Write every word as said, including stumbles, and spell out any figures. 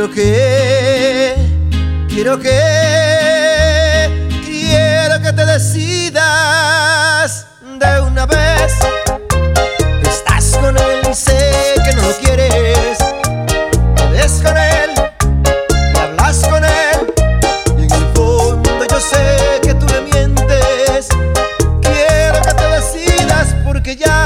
Quiero que, quiero que, quiero que te decidas de una vez. Estás con él y sé que no lo quieres. Te ves con él y hablas con él, y en el fondo yo sé que tú me mientes. Quiero que te decidas porque ya